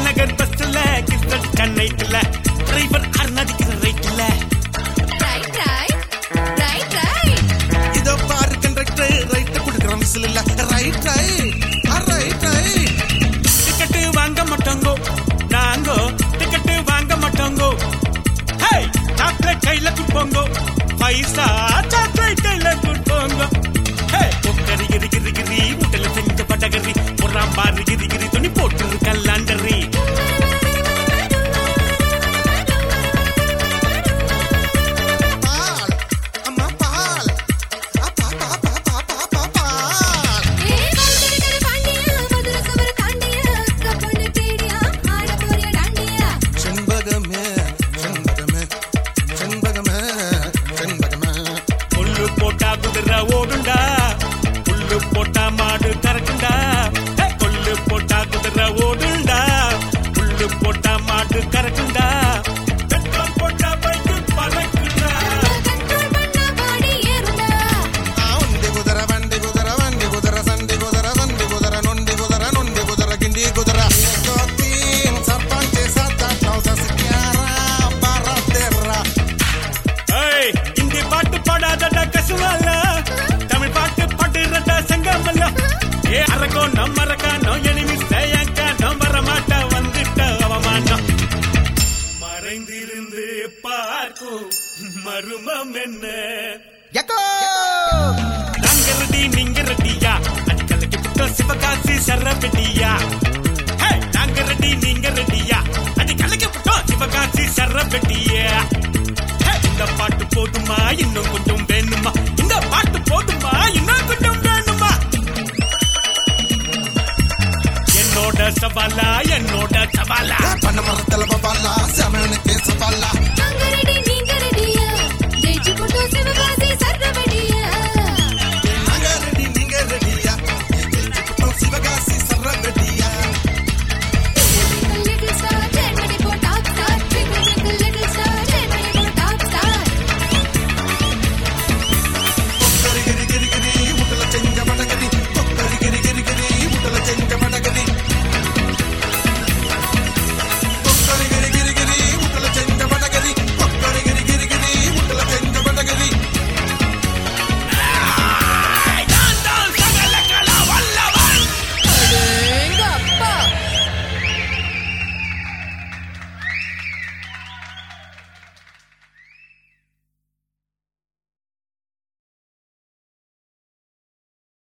நகர் பஸ்ல கிஸ்ட் கண்ணைட்ல டிரைவர் அர்ணதிக்கிற ரைட்ல இதோ பாரு கண்டக்டர் ரைட் குடுக்குற விசில் இல்ல ரைட் டிக்கெட் வாங்க மாட்டோங்கோ நாங்கோ டிக்கெட் வாங்க மாட்டோங்கோ ஹே சாக்லேட் கையில குடுப்போங்கோ பைசா சாக்லேட் கையில குடுப்போங்கோ ஹே பொக்கரி கிரி கிரி கிரி முட்டல செஞ்ச பட்டகரி பொறாம் பாரு கிரி கிரி துணி போட்டு கல்லாண்டரி ஓடுண்டா புல்லு போட்டா மாடு கறக்குண்டா கொல்லு போட்டா குதிரை ஓடுண்டா புல்லு போட்டா மாடு கறக்குண்டா பெட்ரோல் போட்டா பைக்கு பறக்குண்டா வண்டி குதிரை வண்டி குதிரை வண்டி குதிரை சண்டி குதிரை சண்டி குதிரை நொண்டி குதிரை நொண்டி குதிரை கிண்டி குதிரை இந்தி பாட்டு பாடாதடா கசுவால அரக்கோ நம்மரக்கா நோ எனிமி சேயக்கா நம்பர மாட்டா வந்துட்ட அவமானம் மறைந்திருந்து பார்க்கும் மருமம் என்ன நாங்க ரெடி நீங்க ரெடியா அடிக்கலைக்கு புட்ட சிவகாசி சரபெட்டியா நாங்க ரெடி நீங்க ரெடியா அடிக்கலைக்கு புட்ட சிவகாசி சரபெட்டியா இந்த பாட்டு போதுமா இன்னும் கொஞ்சம் வேணுமா இந்த பாட்டு போதுமா இன்னும் கொஞ்சம் வேணுமா என்னோட சவாலா என்னோட சவாலா பண்ண மரத்துல பவாலா சமனுக்கு சவாலா நாங்க ரெடி நீங்க ரெடியா ஜெயிச்சு போட்டு